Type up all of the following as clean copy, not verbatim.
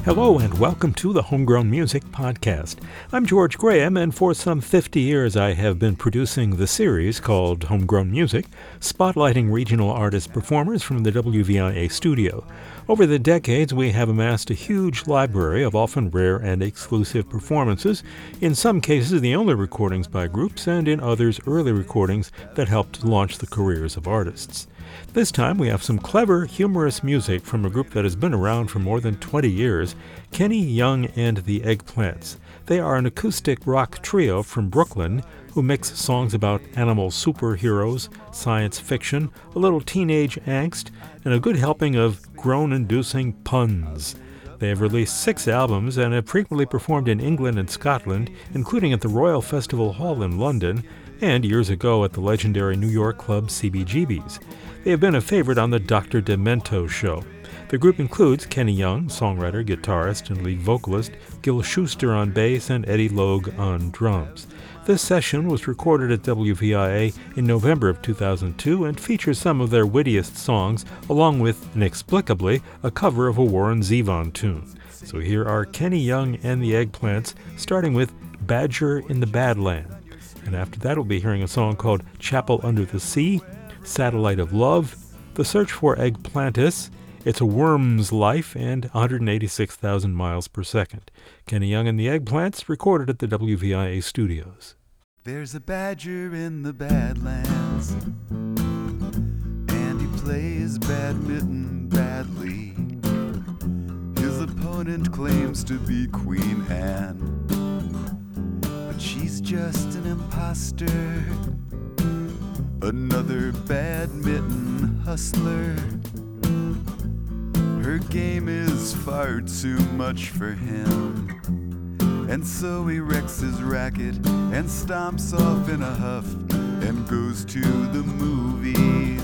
Hello and welcome to the Homegrown Music Podcast. I'm George Graham, and for some 50 years I have been producing the series called Homegrown Music, spotlighting regional artist performers from the WVIA studio. Over the decades, we have amassed a huge library of often rare and exclusive performances, in some cases the only recordings by groups, and in others early recordings that helped launch the careers of artists. This time we have some clever, humorous music from a group that has been around for more than 20 years, Kenny Young and the Eggplants. They are an acoustic rock trio from Brooklyn who mix songs about animal superheroes, science fiction, a little teenage angst, and a good helping of groan-inducing puns. They have released 6 albums and have frequently performed in England and Scotland, including at the Royal Festival Hall in London, and years ago at the legendary New York club CBGB's. They have been a favorite on the Dr. Demento show. The group includes Kenny Young, songwriter, guitarist, and lead vocalist, Gil Schuster on bass, and Eddie Logue on drums. This session was recorded at WVIA in November of 2002 and features some of their wittiest songs, along with, inexplicably, a cover of a Warren Zevon tune. So here are Kenny Young and the Eggplants, starting with Badger in the Badland. And after that, we'll be hearing a song called Chapel Under the Sea, Satellite of Love, The Search for Eggplantis, It's a Worm's Life, and 186,000 miles per second. Kenny Young and the Eggplants, recorded at the WVIA studios. There's a badger in the Badlands, and he plays badminton badly. His opponent claims to be Queen Anne, but she's just an imposter, another badminton hustler. Her game is far too much for him, and so he wrecks his racket and stomps off in a huff and goes to the movies.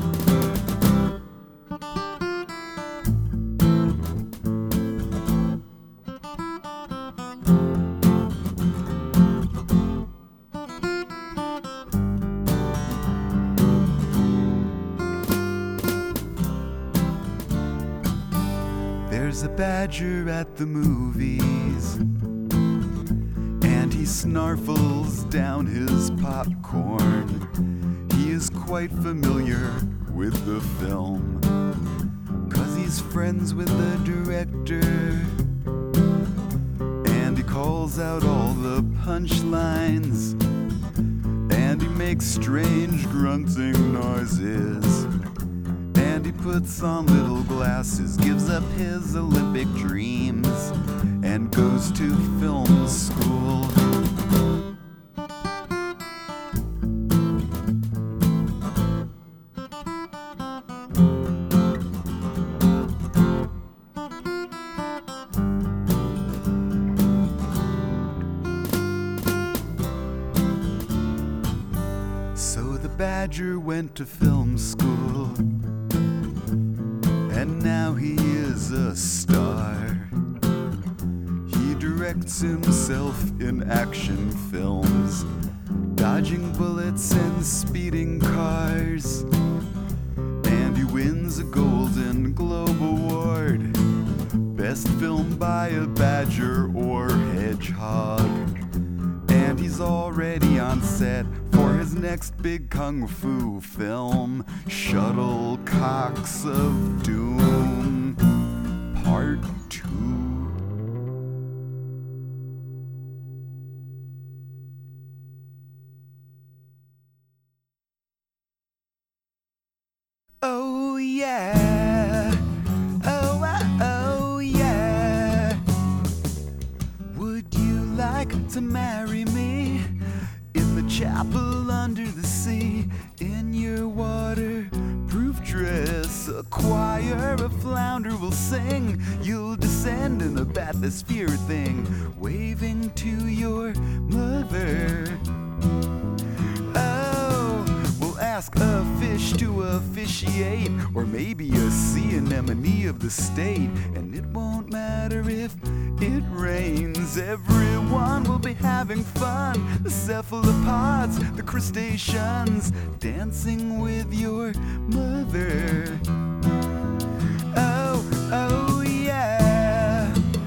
There's a badger at the movies, and he snarfles down his popcorn. He is quite familiar with the film, 'cause he's friends with the director, and he calls out all the punchlines, and he makes strange grunting noises. And he puts on little glasses, gives up his Olympic dreams, and goes to film school. So the badger went to film school, and now he is a star. He directs himself in action films, dodging bullets and speeding cars. And he wins a Golden Globe Award, best film by a badger or hedgehog. And he's already on set for his next big kung fu film, Shuttlecocks of Doom, Part 2. Oh yeah, oh yeah. Would you like to marry me? In the chapel under the sea, in your waterproof dress, a choir of flounder will sing. You'll descend in a bathysphere thing, waving to your mother. Oh, we'll ask a fish to officiate, or maybe a sea anemone of the state. And it won't matter if it rains, everyone will be having fun. The cephalopods, the crustaceans, dancing with your mother. Oh, oh yeah.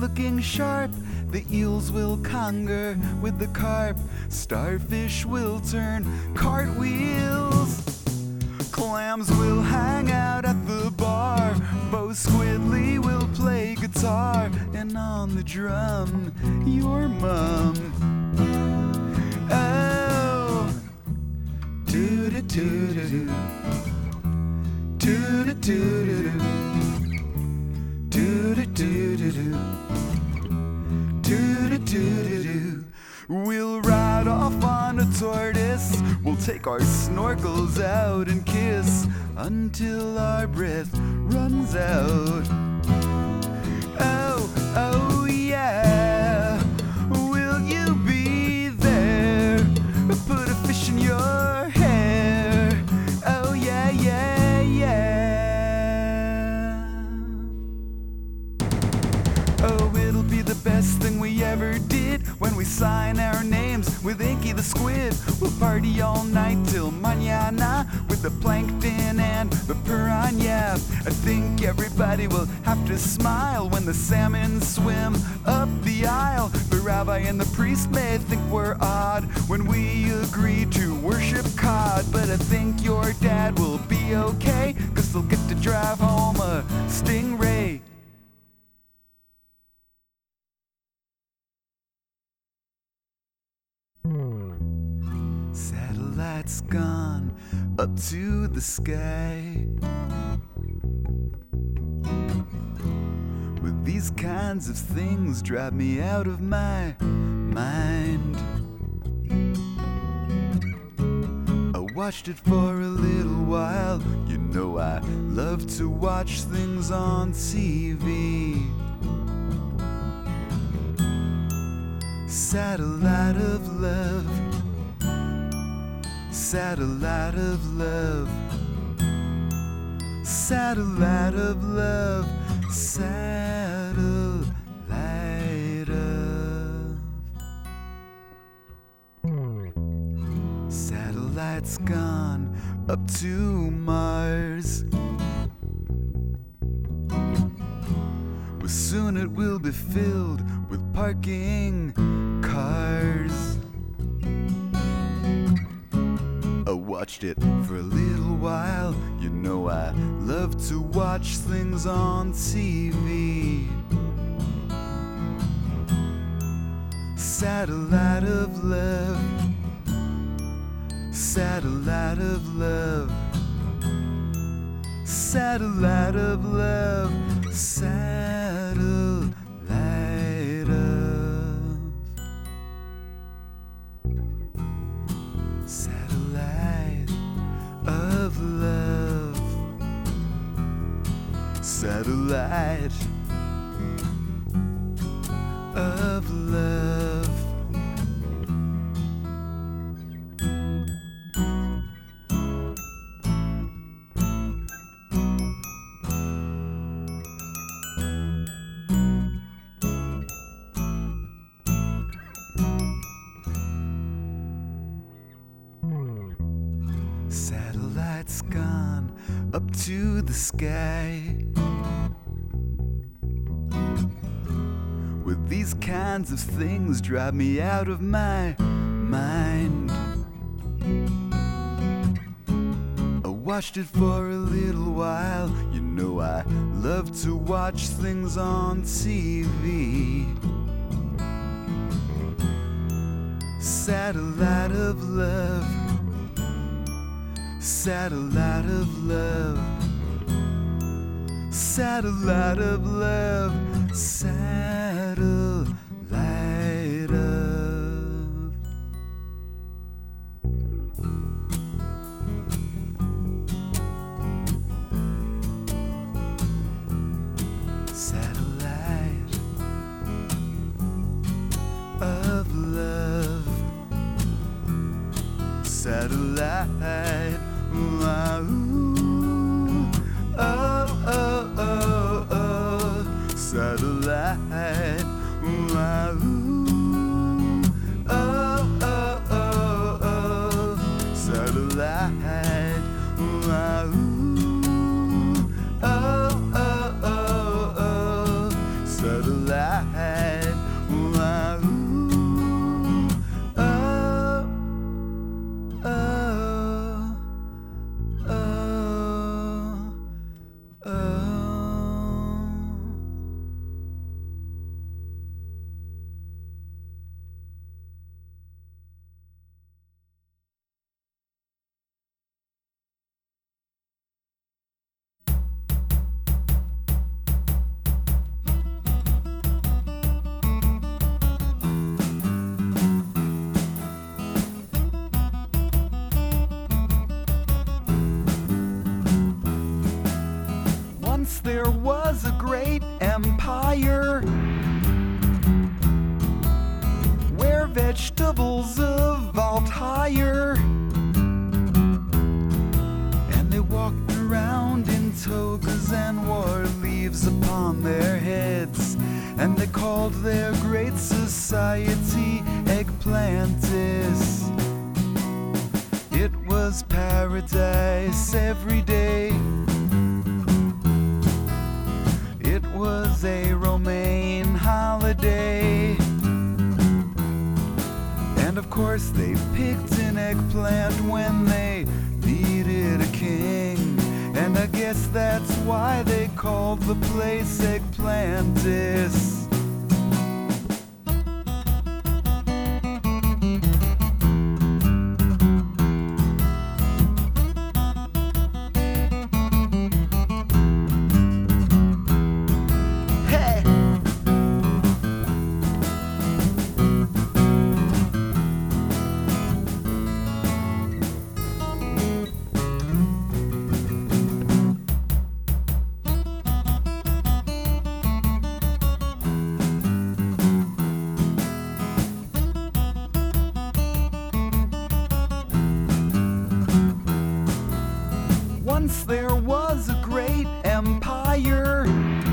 looking sharp. The eels will conger with the carp. Starfish will turn cartwheels. Clams will hang out at the bar. Bo Squidly will play guitar. And on the drum, your mum. Oh, doo-doo-doo-doo-doo. Doo-doo-doo-doo-doo. Doo-doo-doo-doo-doo. Doo-doo-doo-doo-doo. We'll ride off on a tortoise. We'll take our snorkels out and kiss until our breath runs out. Oh, oh yeah. Will you be there? Put a fish in your hair. Oh yeah, yeah, yeah. Oh, it'll be the best thing we ever did when we sign our names with Inky the Squid. We'll party all night till mañana with the plankton and the piranha. I think everybody will have to smile when the salmon swim up the aisle. The rabbi and the priest may think we're odd when we agree to worship cod. But I think your dad will be okay, 'cause they'll get to drive home a Stingray. Satellites gone up to the sky. With these kinds of things drive me out of my mind. I watched it for a little while. You know I love to watch things on TV. Satellite of love. Satellite of love. Satellite of love. Satellite of. Satellite's gone up to Mars. Well, soon it will be filled with parking cars. I watched it for a little while. You know I love to watch things on TV. Satellite of love. Satellite of love. Satellite of love. Satellite of. Satellite of love. Satellite of love. Satellite's gone up to the sky. With these kinds of things drive me out of my mind. I watched it for a little while. You know I love to watch things on TV. Satellite of love. Satellite of love. Satellite of love. Satellite of. Satellite of love. Satellite. Ooh, oh, oh, oh, oh. Satellite. Ooh, oh, oh, oh, oh. Satellite. Ooh, oh, oh, oh, oh. Satellite. empire where vegetables evolved higher, and they walked around in togas and wore leaves upon their heads, and they called their great society Eggplantis. It was paradise every day. It was a romaine holiday. And of course they picked an eggplant when they needed a king. And I guess that's why they called the place Eggplantis. Once there was a great empire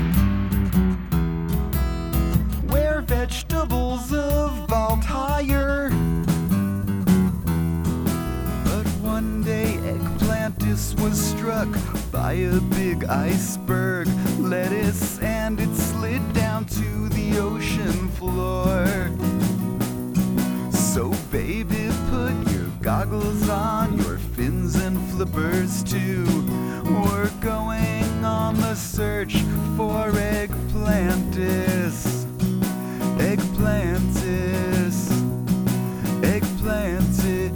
where vegetables evolved higher. But one day Eggplantis was struck by a big iceberg lettuce, and it slid down to the ocean floor. So baby, put your goggles on, your fins and flippers too. We're going on the search for Eggplantis. Eggplantis. Eggplantis.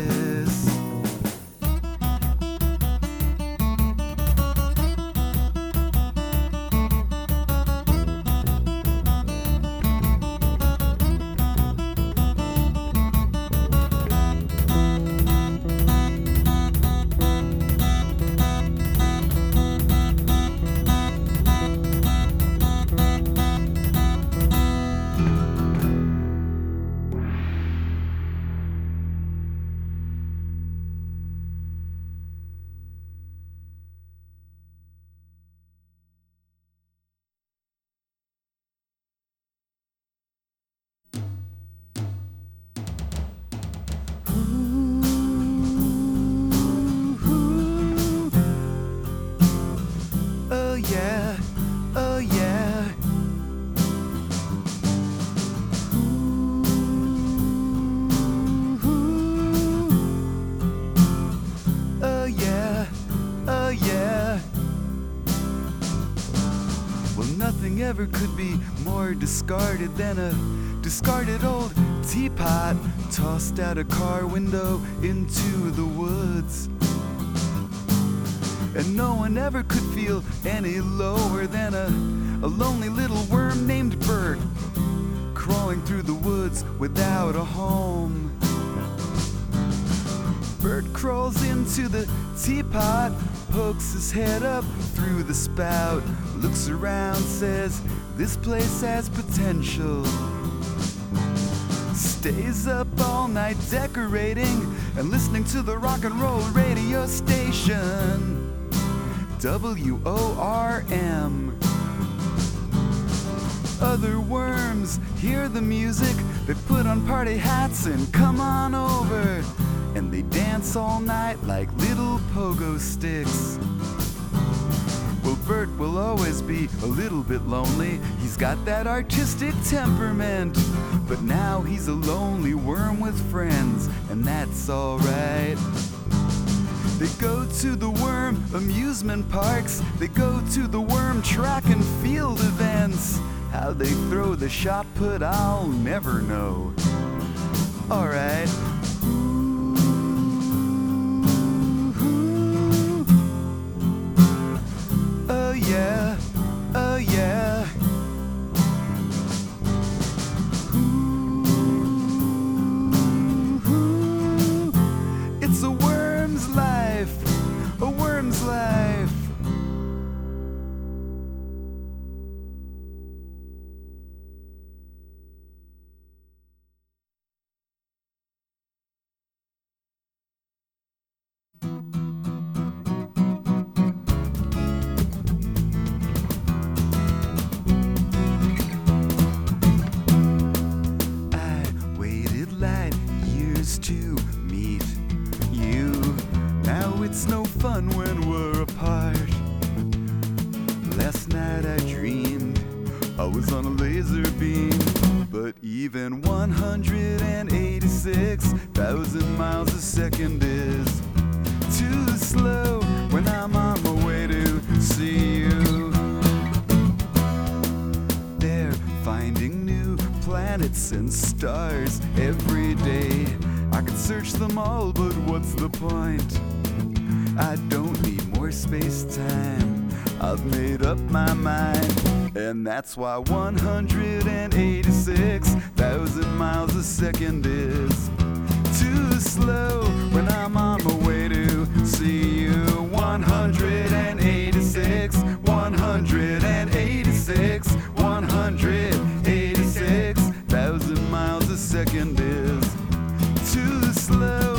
Nothing ever could be more discarded than a discarded old teapot tossed out a car window into the woods. And no one ever could feel any lower than a lonely little worm named Bert, crawling through the woods without a home. Bert crawls into the teapot, pokes his head up through the spout, looks around, says, "This place has potential." Stays up all night decorating and listening to the rock and roll radio station, WORM. Other worms hear the music, they put on party hats and come on over, and they dance all night like little pogo sticks. Well, Bert will always be a little bit lonely. He's got that artistic temperament, but now he's a lonely worm with friends, and that's alright. They go to the worm amusement parks, they go to the worm track and field events. How they throw the shot put, I'll never know. Alright. Oh yeah, oh yeah. It's a worm's life, a worm's life. light years to meet you. Now it's no fun when we're apart. Last night I dreamed I was on a laser beam, but even 186,000 miles a second is too slow when I'm on my way to see you. They're finding new planets and stars every day. I could search them all, but what's the point? I don't need more space-time. I've made up my mind, and that's why 186,000 miles a second is too slow when I'm on my way to see you. 186, 186, 186,000 miles a second is too slow.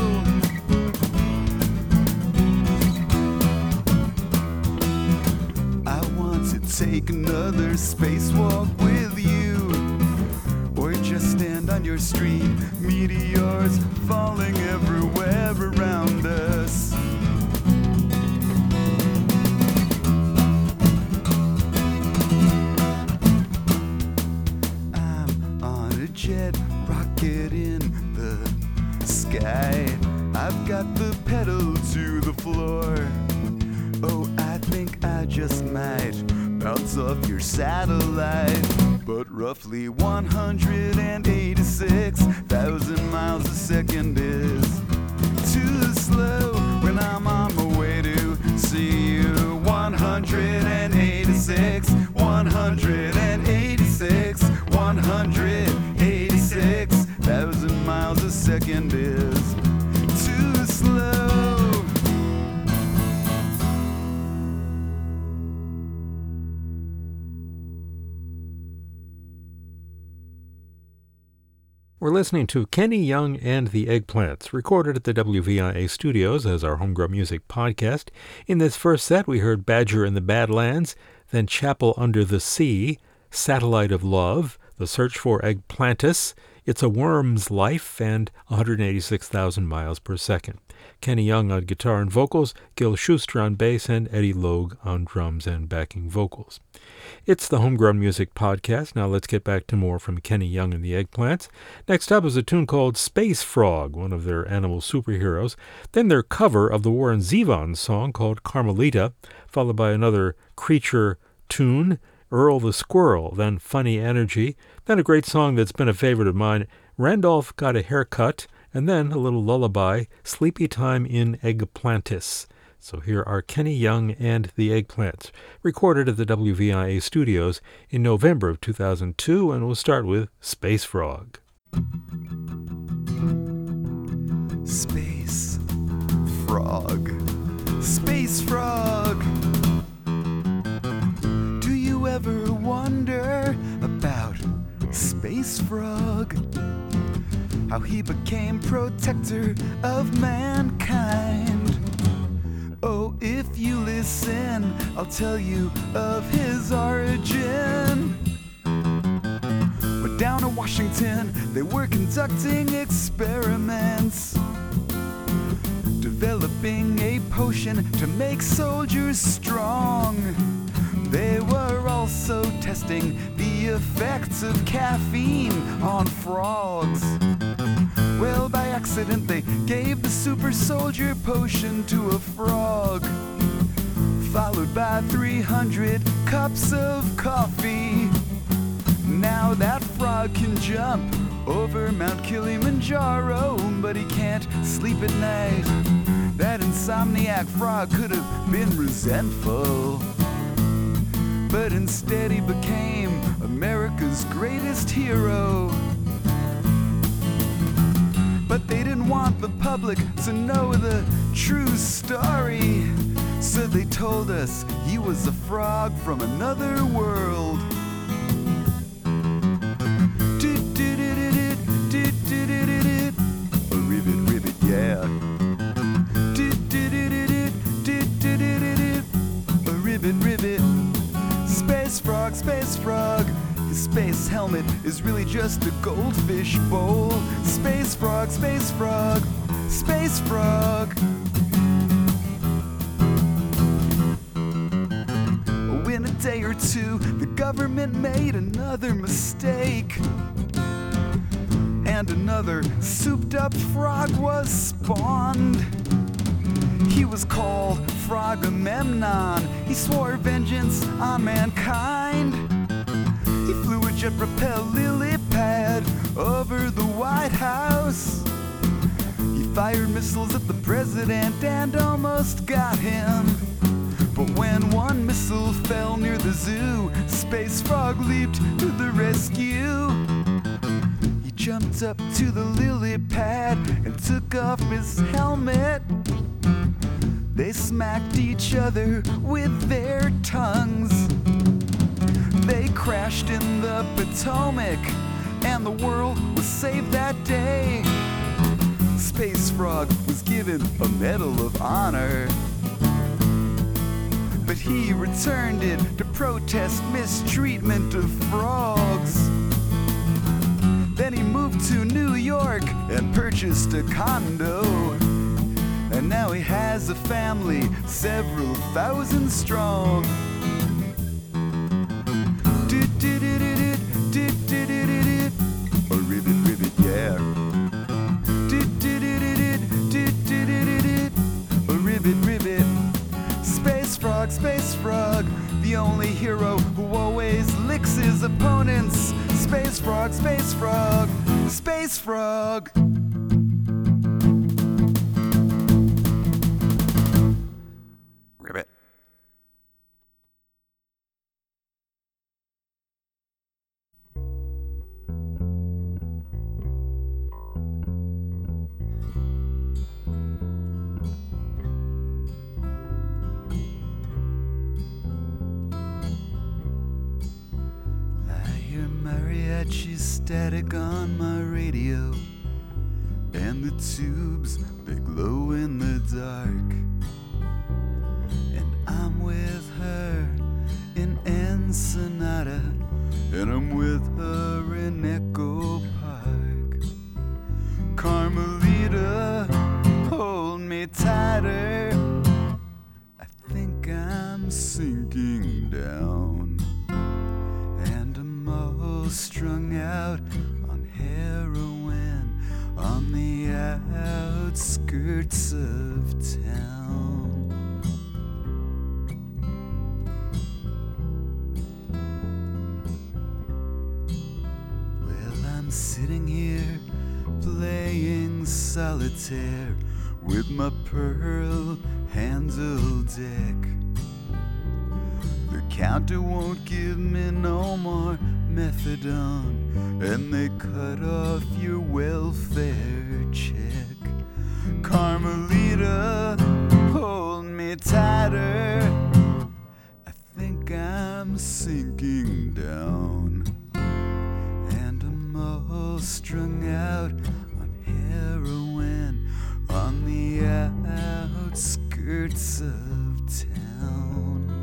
Take another spacewalk with you, or just stand on your street. Meteors falling everywhere around us. I'm on a jet rocket in the sky. I've got the pedal to the floor. Oh, I think I just might bounce off your satellite. But roughly 186,000 miles a second is too slow when I'm on my way to see you. 186, 186, 186,000 miles a second is too slow. We're listening to Kenny Young and the Eggplants, recorded at the WVIA studios as our Homegrown Music podcast. In this first set, we heard Badger in the Badlands, then Chapel Under the Sea, Satellite of Love, The Search for Eggplantis, It's a Worm's Life, and 186,000 miles per second. Kenny Young on guitar and vocals, Gil Schuster on bass, and Eddie Logue on drums and backing vocals. It's the Homegrown Music podcast. Now let's get back to more from Kenny Young and the Eggplants. Next up is a tune called Space Frog, one of their animal superheroes. Then their cover of the Warren Zevon song called Carmelita, followed by another creature tune, Earl the Squirrel, then Funny Energy, then a great song that's been a favorite of mine, Randolph Got a Haircut, and then a little lullaby, Sleepy Time in Eggplantis. So here are Kenny Young and the Eggplants, recorded at the WVIA studios in November of 2002, and we'll start with Space Frog. Space Frog. Space Frog. Do you ever wonder about Space Frog? How he became protector of mankind? Oh, if you listen, I'll tell you of his origin. But down in Washington, they were conducting experiments, developing a potion to make soldiers strong. They were also testing the effects of caffeine on frogs. Well, by accident, they gave the super soldier potion to a frog, followed by 300 cups of coffee. Now that frog can jump over Mount Kilimanjaro, but he can't sleep at night. That insomniac frog could have been resentful, but instead he became America's greatest hero. But they didn't want the public to know the true story, so they told us he was a frog from another world. A ribbit, yeah. A ribbit. Space frog. His space helmet helmet is really just a goldfish bowl. Space frog, space frog, space frog. In a day or two, the government made another mistake, and another souped-up frog was spawned. He was called Frogamemnon. He swore vengeance on mankind. He flew a jet-propelled lily pad over the White House. He fired missiles at the president and almost got him. But when one missile fell near the zoo, Space Frog leaped to the rescue. He jumped up to the lily pad and took off his helmet. They smacked each other with their tongues. They crashed in the Potomac, and the world was saved that day. Space Frog was given a Medal of Honor, but he returned it to protest mistreatment of frogs. Then he moved to New York and purchased a condo. And now he has a family several thousand strong. A ribbit, ribbit, yeah. A ribbit, ribbit. Space frog, space frog, the only hero who always licks his opponents. Space frog, space frog, space frog. Ribbit. Mariachi static on my radio, and the tubes, they glow in the dark. And I'm with her in Ensenada, and I'm with her in Echo Park. Carmelita, hold me tighter, I think I'm sinking down. Strung out on heroin on the outskirts of town. Well, I'm sitting here playing solitaire with my pearl handle deck. The counter won't give me no more methadone, and they cut off your welfare check. Carmelita, hold me tighter, I think I'm sinking down. And I'm all strung out on heroin on the outskirts of town.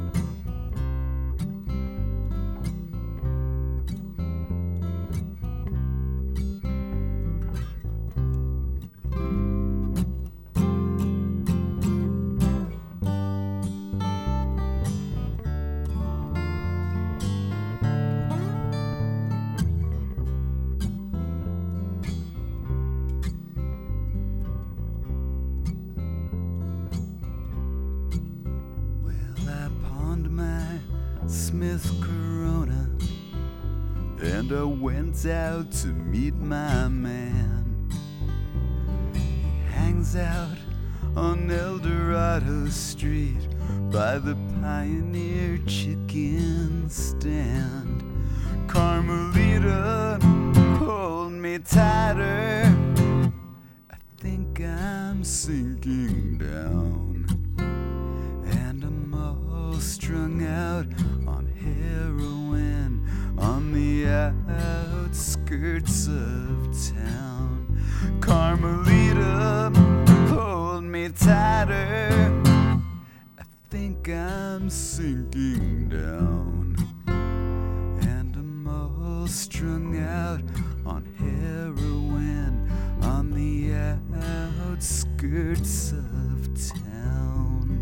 Smith Corona, and I went out to meet my man. He hangs out on El Dorado Street by the Pioneer Chicken stand. Carmelita, hold me tighter, I think I'm sinking down. And I'm all strung out on heroin on the outskirts of town. Carmelita, hold me tighter, I think I'm sinking down. And I'm all all strung out on heroin on the outskirts of town.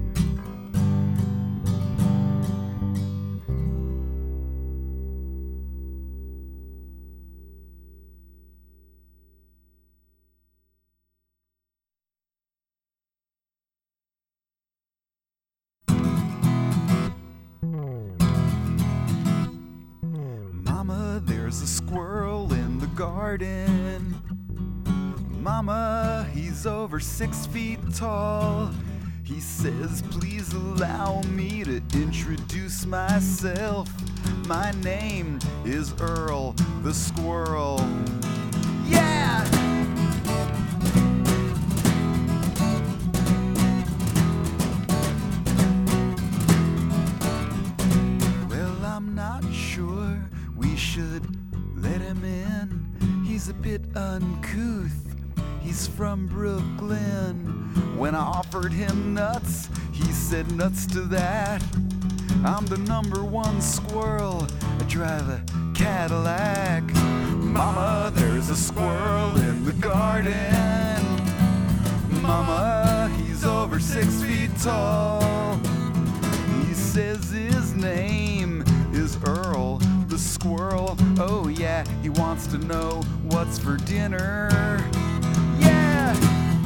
Mama, there's a squirrel in the garden. Mama, he's over 6 feet tall. He says, please allow me to introduce myself. My name is Earl the squirrel. Yeah! Well, I'm not sure we should let him in. He's a bit uncouth. He's from Brooklyn. When I offered him nuts, he said nuts to that. I'm the #1 squirrel. I drive a Cadillac. Mama, there's a squirrel in the garden. Mama, he's over 6 feet tall. He says his name is Earl the squirrel. Oh yeah, he wants to know what's for dinner. Yeah!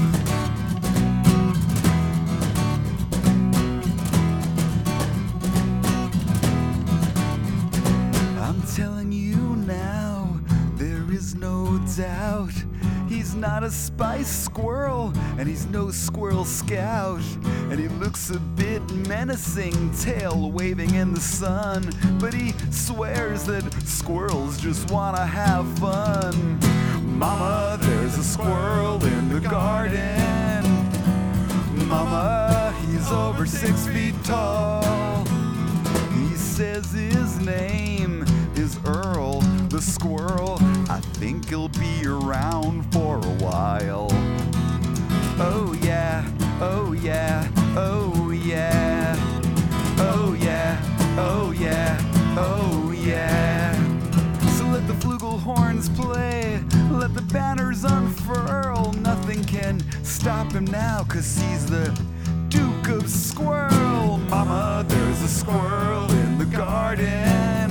I'm telling you now, there is no doubt. He's not a spice squirrel, and he's no squirrel scout. And he looks a bit menacing, tail waving in the sun. But he swears that squirrels just wanna have fun. Mama, there's a squirrel in the garden. Mama, he's over 6 feet tall. He says his name is Earl the squirrel. I think he'll be around for a while. Oh yeah, oh yeah, oh yeah, oh yeah, oh yeah, oh yeah. So let the flugelhorns play, let the banners unfurl. Nothing can stop him now, 'cause he's the Duke of Squirrel. Mama, there's a squirrel in the garden.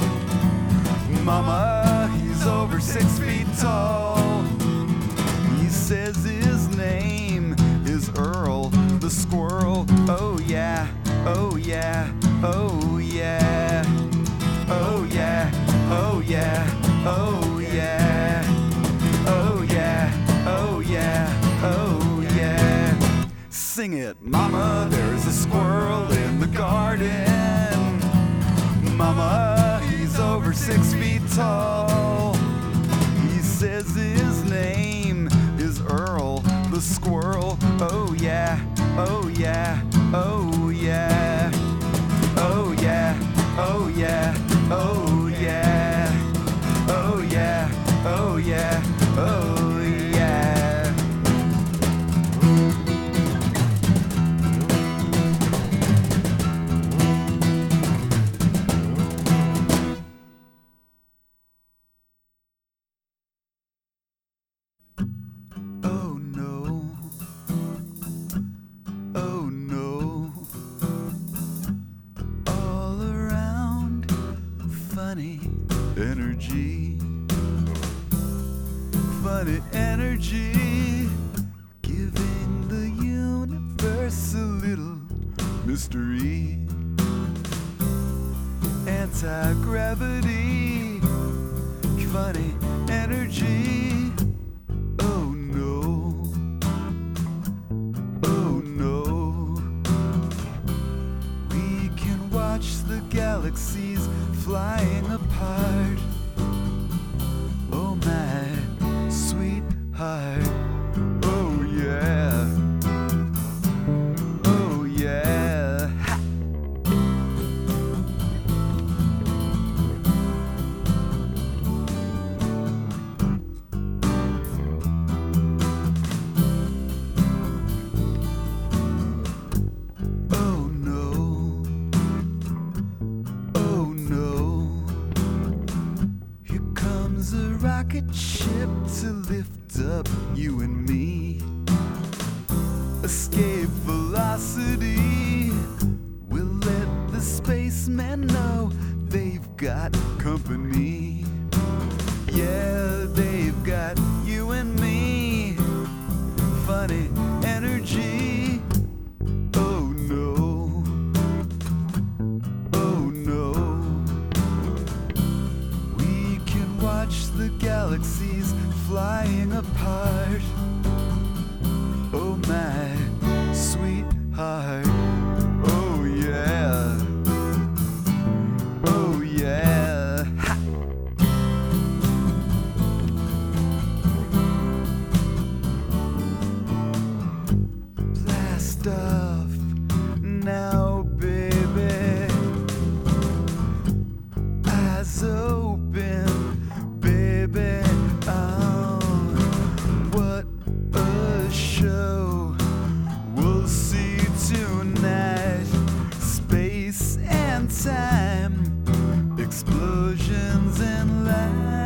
Mama, he's over 6 feet tall. He says his name is Earl the squirrel. Oh yeah, oh yeah, oh yeah, oh yeah, oh yeah, oh yeah, oh yeah, oh yeah, oh yeah. Sing it. Mama, there's a squirrel in the garden. Mama, he's over 6 feet tall. He says his name is Earl the squirrel. Oh yeah, oh yeah, oh yeah, oh yeah, oh yeah, oh yeah, oh yeah, oh yeah, oh yeah. Oh no, oh no, all around funny energy, funny energy, giving the universe a little mystery. Anti-gravity, funny energy. Oh no, oh no. We can watch the galaxies flying apart. Oh my sweetheart. Oh yeah. Oh yeah. Ha. Oh no. Oh no. company. Yeah, they've got you and me. Funny energy. Oh no. Oh no. We can watch the galaxies flying apart. Oh my sweetheart. Oh yeah. Oh yeah. Ha. Blast off now, baby. Eyes open, baby. Oh, what a show we'll see tonight. Space and time, explosions and light.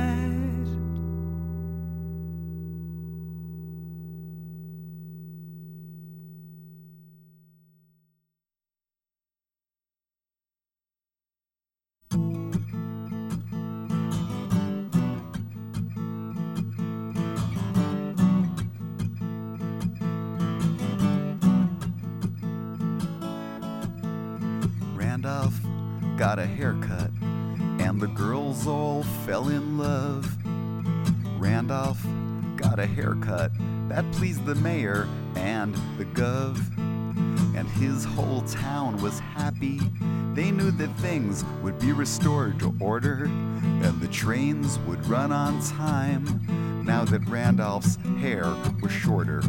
Randolph got a haircut, and the girls all fell in love. Randolph got a haircut that pleased the mayor and the gov. And his whole town was happy. They knew that things would be restored to order, and the trains would run on time, now that Randolph's hair was shorter.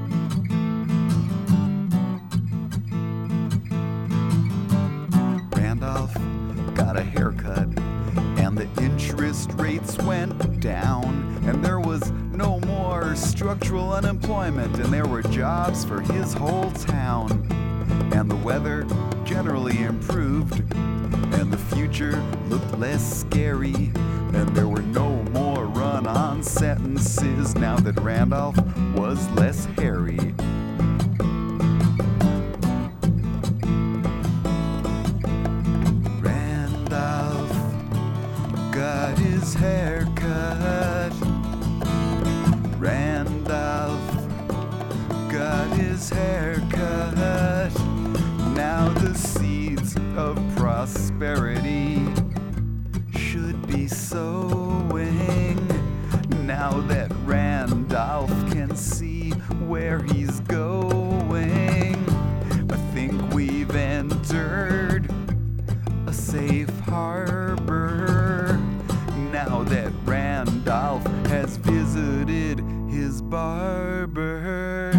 Randolph got a haircut, and the interest rates went down, and there was no more structural unemployment, and there were jobs for his whole town, and the weather generally improved, and the future looked less scary, and there were no more run-on sentences now that Randolph was less hairy. Got his hair cut. Randolph got his hair cut. Now the seeds of prosperity should be sowing. Now that Randolph can see where he's going, I think we've entered a safe harbor. Now that Randolph has visited his barber.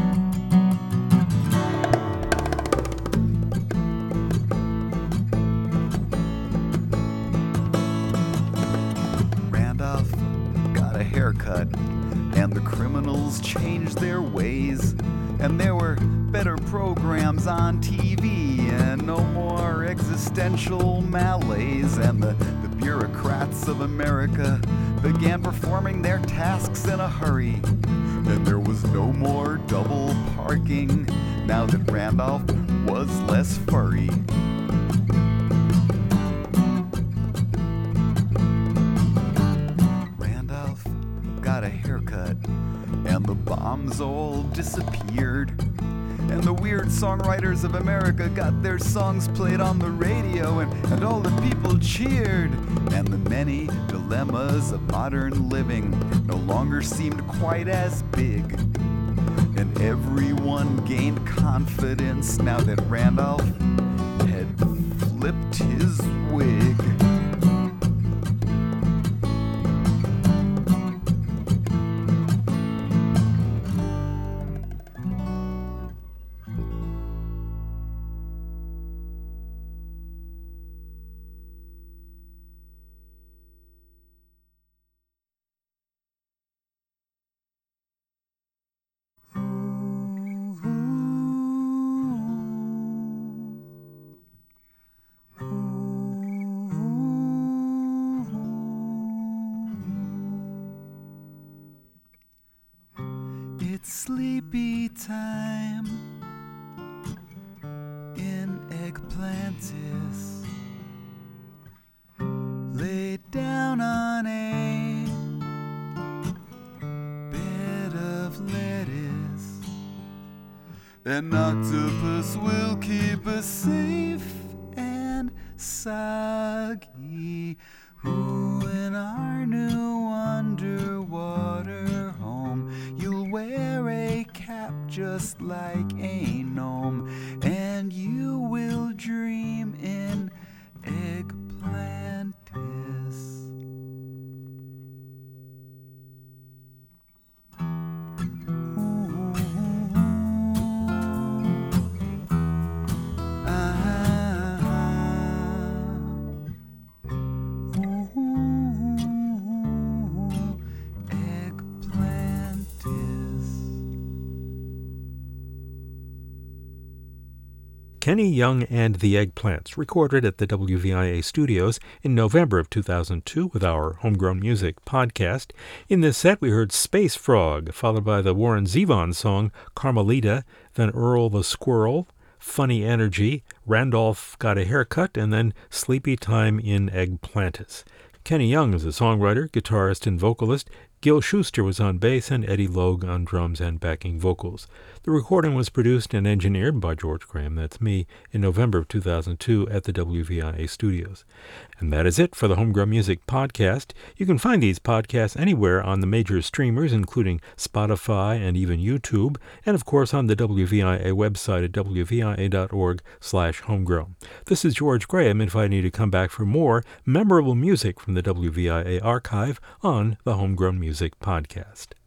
Randolph got a haircut, and the criminals changed their ways, and there were better programs on TV, and no more existential malaise, and the bureaucrats of America began performing their tasks in a hurry, and there was no more double parking now that Randolph was less furry. Randolph got a haircut, and the bombs all disappeared, and the weird songwriters of America got their songs played on the radio, and all the people cheered, and the many dilemmas of modern living no longer seemed quite as big, and everyone gained confidence now that Randolph had flipped his wig. It's sleepy time in Eggplantis. Late An octopus will keep us safe and soggy. Who in our new underwater home, you'll wear a cap just like a gnome, and you will dream in Eggplantis. Kenny Young and the Eggplants, recorded at the WVIA studios in November of 2002 with our Homegrown Music podcast. In this set, we heard Space Frog, followed by the Warren Zevon song Carmelita, then Earl the Squirrel, Funny Energy, Randolph Got a Haircut, and then Sleepy Time in Eggplantis. Kenny Young is a songwriter, guitarist, and vocalist. Gil Schuster was on bass and Eddie Logue on drums and backing vocals. The recording was produced and engineered by George Graham, that's me, in November of 2002 at the WVIA studios. And that is it for the Homegrown Music podcast. You can find these podcasts anywhere on the major streamers, including Spotify and even YouTube, and of course on the WVIA website at wvia.org/homegrown. This is George Graham inviting you to come back for more memorable music from the WVIA archive on the Homegrown Music podcast.